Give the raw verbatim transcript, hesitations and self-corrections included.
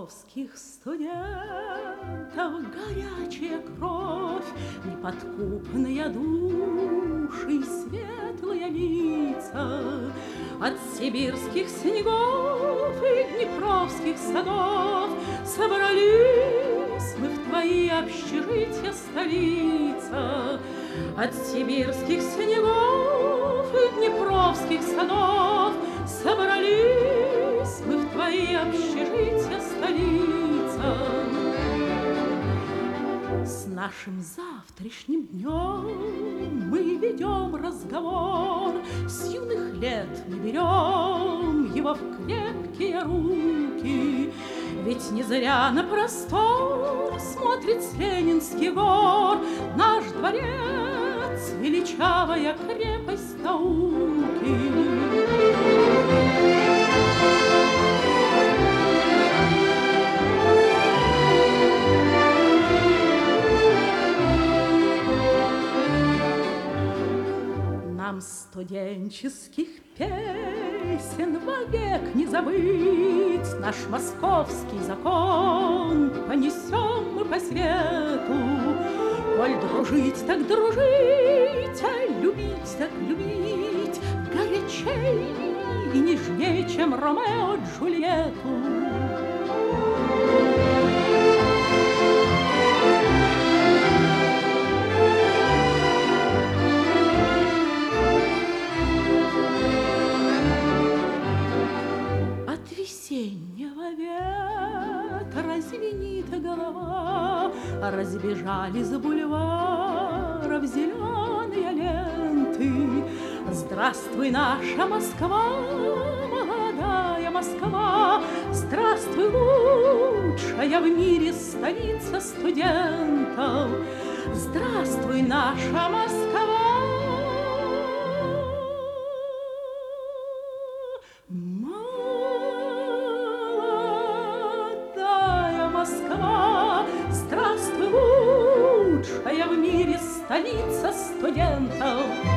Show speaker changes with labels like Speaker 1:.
Speaker 1: московских студентов горячая кровь, неподкупные души и светлые лица. От сибирских снегов и днепровских садов собрались мы в твои общежития, столица. От сибирских снегов и днепровских садов собрались мы в твои общежития, столица. С нашим завтрашним днем мы ведем разговор, с юных лет мы берем его в крепкие руки. Ведь не зря на простор смотрит с Ленинских гор наш дворец, величавая крепость науки. Нам студенческих песен вовек не забыть, наш московский закон понесем мы по свету. Коль дружить, так дружить, а любить, так любить, горячей и нежней, чем Ромео Джульетту. Весеннего ветра звенит голова, разбежали за бульваров зеленые ленты. Здравствуй, наша Москва, молодая Москва, здравствуй, лучшая в мире столица студентов. Здравствуй, наша Москва. Москва, здравствуй, лучшая в мире столица студентов.